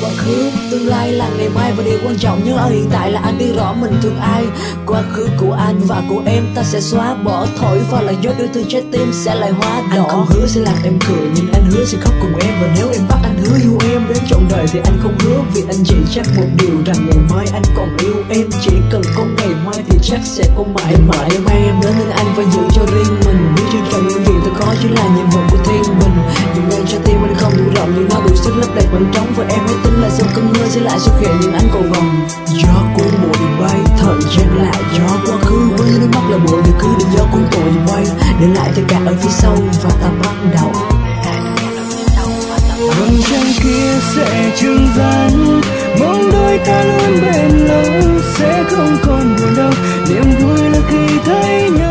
Quá khứ, tương lai là ngày mai và điều quan trọng nhất ở hiện tại là anh biết rõ mình thương ai. Quá khứ của anh và của em ta sẽ xóa bỏ, thổi vào là gió yêu thương trái tim sẽ lại hóa đỏ. Anh không hứa sẽ làm em cười nhưng anh hứa sẽ khóc cùng em, và nếu em bắt anh hứa yêu em đến trọn đời thì anh không hứa, vì anh chỉ chắc một điều rằng ngày mai anh còn yêu em. Chỉ cần có ngày mai thì chắc sẽ có mãi mãi. Mang em đến nên anh phải giữ cho riêng mình, biết trân trọng những gì thật khó chỉ là nhiệm vụ của thiên mình. Dù ngàn trái tim anh không đủ rộng nhưng nó đủ sức lấp đầy khoảng trống, và em hãy tin là sau cơn mưa sẽ lại xuất hiện những ánh cầu vồng. Gió cuốn bụi bay, thời gian là gió quá khứ, với nước mắt là bụi thì cứ để gió cuốn bụi bay, để lại tất cả ở phía sau và ta bắt đầu. Vầng trăng kia sẽ chừng vắng, mong đôi ta luôn bền lâu, sẽ không còn buồn đâu. Niềm vui là khi thấy nhau.